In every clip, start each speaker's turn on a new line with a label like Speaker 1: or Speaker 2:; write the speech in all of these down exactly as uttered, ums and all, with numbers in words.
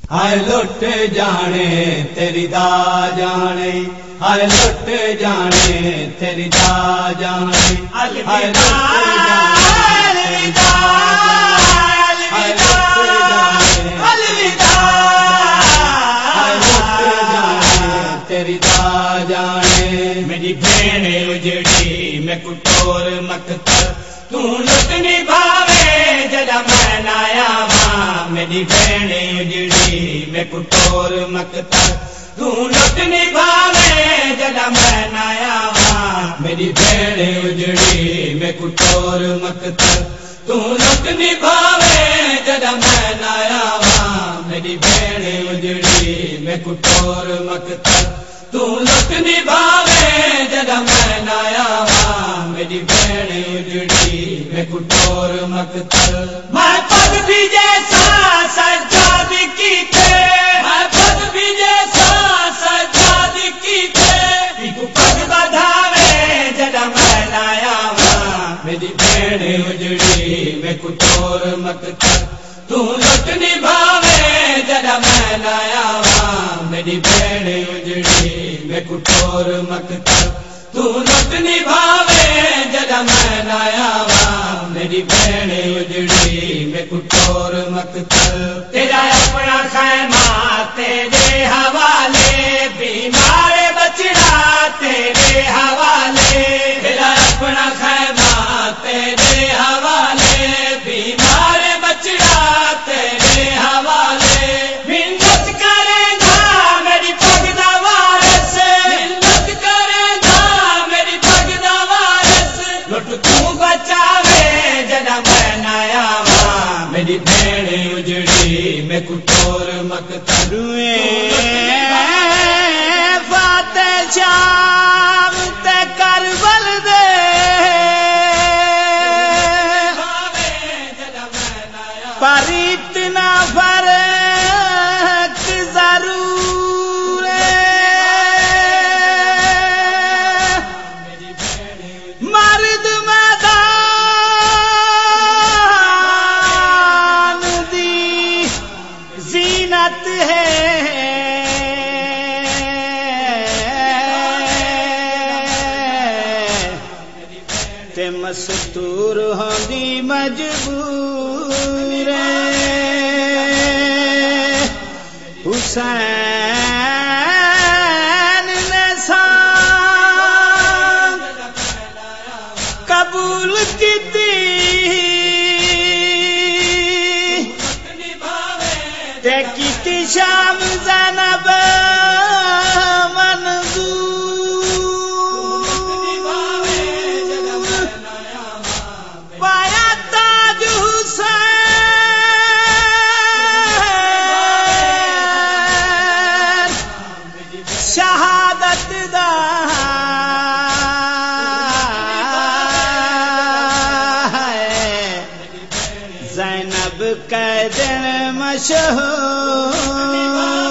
Speaker 1: ہائے لٹ جانے تیری دا جانے، ہائے لٹ جانے تیری دا جانے، ہائے لٹ جانے تیری دا جانے، ہائے لٹ جانے ہائے لٹ جانے تیری دا جانے۔
Speaker 2: میری بہن اجڑی میں کٹور مکتر، تو لٹ نبھاوے جدا میں نایا ماں۔ میری بہن اجڑی میں کٹور مکتر، تو لٹ نبھاوے جدا میں نایا ماں۔ میری بہن اجڑی میں کٹور مکتر، تو لٹ نبھاوے جدا میں نایا ماں۔ میری بہن اجڑی میں کٹور مکتر، تو لٹ نبھاوے جدا میں نایا ماں۔ میری بہن اجڑی میں کٹور مکتر، میں پگ بھی جیسا سجاد کی تھے، میں پگ بھی جیسا سجاد کی تھے، ایک پگ بدھاوے جدا میں نایا ماں۔ میری بہن اجڑی میں کٹور مکتر، تو لٹ نبھاوے جدا میں نایا ماں۔ میری بہن اجڑی میں کٹور مکتر، تو لٹ نبھاوے جدا میں نایا ماں۔ میری بہن اجڑی میں کٹور مکتر، تیرا اپنا خیمہ تیرے حوالے، بیمار بچڑا تیرے حوالے، تیرا اپنا خیمہ تیرے حوالے، بیمار بچڑا تیرے حوالے۔ منت کرے گا میری پگ دا وارث، منت کرے گا میری پگ دا وارث، لٹ تو بچاوے جدا میں نایا ماں۔ میری بہن اجڑی میں کٹور مکتر،
Speaker 3: فاتح شام تے کربل دے، پر اتنا فرق ضرور ہے، مرد میدان دی زینت ہے، تے مستور ہوندی مجبور ہے، حسین نے سان قبول کیتی، تے کیتی شام زینب شہادت دا ہے، زینب کے دن مشہور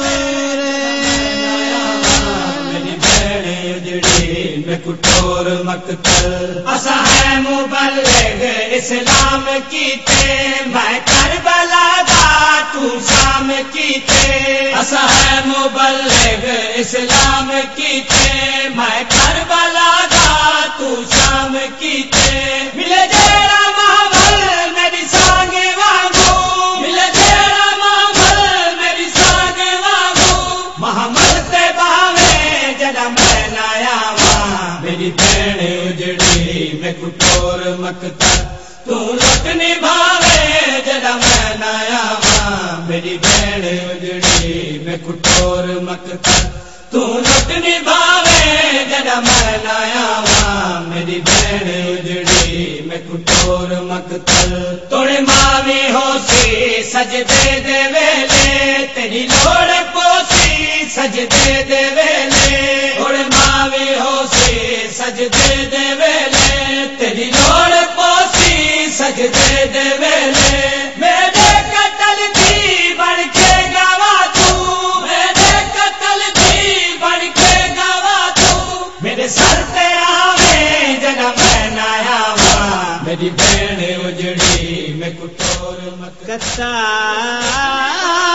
Speaker 2: میری بہن اجڑی میں کٹور مکتر، اسا ہے مبلغ اسلام کی تھے، میں کربلا دا تو شام کی تھے، اسا ہے مبلغ اسلام کی تھے، میں کربلا دا تو شام کی تھے، ملے جیڑا محمل میری سانگ وانگو، ملے جیڑا محمل میری سانگ وانگو، محمل تے باوے جدا میں نایا ماں۔ میری بہن اجڑی میں کٹور مکتر، تو لٹ نبھاوے جدا میں نایا ماں۔ میری بہن اجڑی میں کٹور مکتر، تو لٹ نبھاوے جدا میں نایا ماں۔ میری بہن اجڑی میں کٹور مکتر، توڑے ماوی ہو سی سجدے دے ویلے، تیری لوڑ پوسی سجدے دے ویلے، توڑے ماوی ہو سی سجدے دے ویلے، تیری لوڑ پوسی سجدے دے ویلے، میرے قتل دی بڑھ کے گوا تو، میرے قتل دی بڑھ کے گوا تو، میرے سر تے آوے جدا میں نایا ماں۔ میری بہن اجڑی میں کٹور مکتر،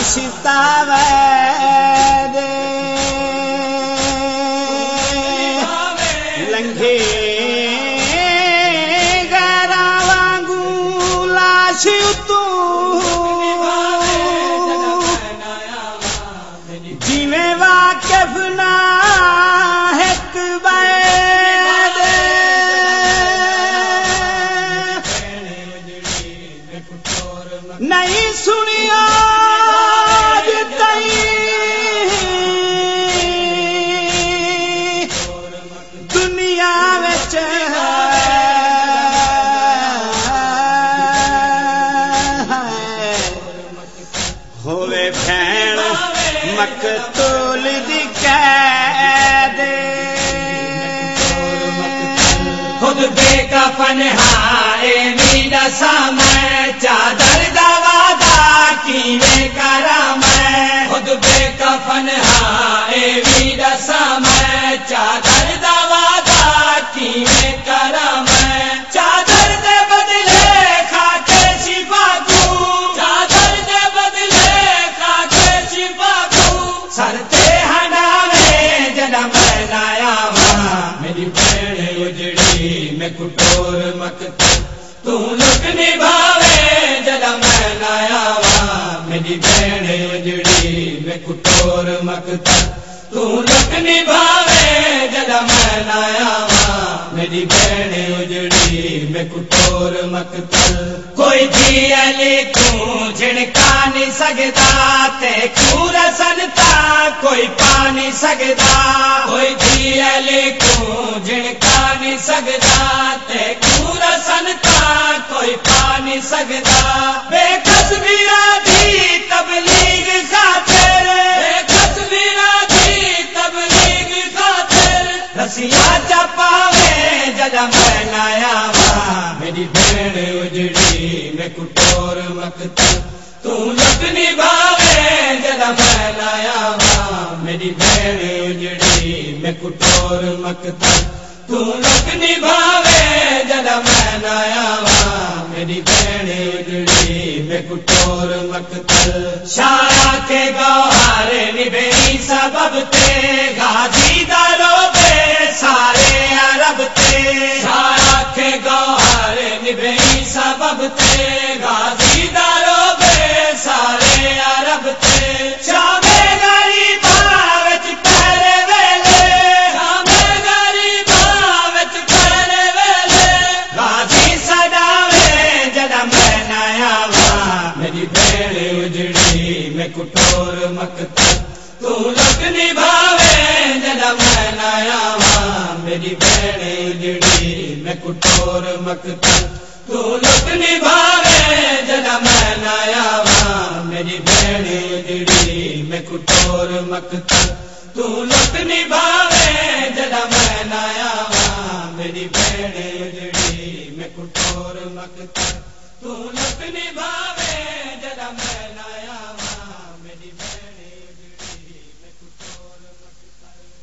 Speaker 3: رشتہ دے لنگے گرا وانگو لاش تو جیویں واقف نہ ایک بید نہیں سنیا دنیا وچ ہوے بھین مقتول دی قید
Speaker 2: خود بے کفن ہائے میرا سامے چادر دا وعدہ کیویں کراں میں خود بے کفن ہائے میرا سامے چادر دا وعدہ کیویں کراں میں چادر دے بدلے کھا کے شفا کو چادر دے بدلے کھا کے شفا کو سر تے ہناوے جڑا میں لایا وا میری بہن اجڑی میں کٹور مقتل تو لٹ نبھاوے جڑا میں لایا وا میری بہن اجڑی میں کٹور مقتل تو لٹ نبھاوے جڑا میں لایا وا میری بہن اجڑی میں کٹور مقتل کوئی جی علی تو جھڑکا نہیں سکدا تے کیوں رسنتا کوئی پا نہیں سکدا کوئی جی علی کو جھڑکا نہیں سکدا تے کیوں رسنتا کوئی پا نہیں سکدا بے کس میرا دی تبلیغ خاطر بے کس میرا دی تبلیغ خاطر رسیاں چپاوے جڑا میں لایا وا میری بہن اجڑی میں کٹور مقتل تو لٹ نبھاوے جڑا میں لایا وا میری بہن اجڑی میں کٹور مقتل تو لٹ نبھاوے جڑا میں لایا وا میری بہن اجڑی میں کٹور مقتل شاہ کے گوہر نبھے سبب تے غازی دارو بے سارے عرب تے شاہ کے گوہر نبھے سبب تے غازی دارو بے سارے عرب تے شامے غریباں وچ پہلے ویلے شامے غریباں وچ پہلے ویلے غازی سداوے جڑا میں لایا وا میری بہن اجڑی میں کٹور مقتل تو لٹ نبھاوے جڑا میں لایا وا میری بہن اجڑی میں کٹور مقتل تو لٹ نبھاوے جڑا میں لایا وا میری بہن اجڑی میں کٹور مقتل تو لٹ نبھاوے جڑا میں لایا وا میری بہن اجڑی میں کٹور مقتل تو لٹ نبھاوے